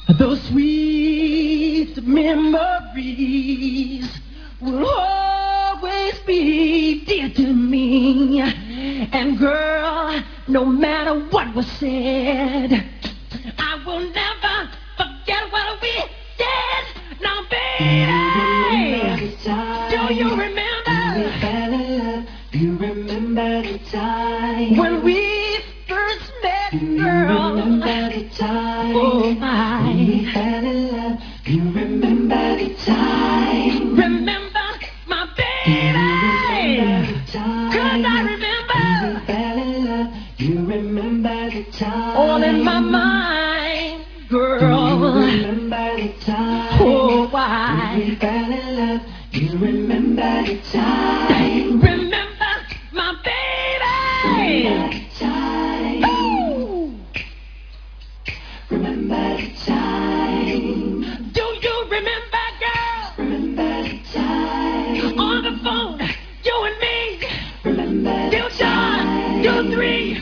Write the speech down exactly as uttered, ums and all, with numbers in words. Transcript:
Those sweet memories will always be dear to me. And girl, no matter what was said, I will never forget what we did. Now, baby, do you remember? We fell in love. You remember the time When we first met, girl. You remember the time Oh my. When we fell in love. You remember the time Remember my baby. remember the time Cause I When remember we fell in love. You remember the time all in my mind, You girl. remember the time Oh, When we why? fell in love. You remember the time Remember my baby. Remember the time Ooh. Remember the time Do you remember, girl? Remember the time On the phone, you and me, Remember the till dawn, till three.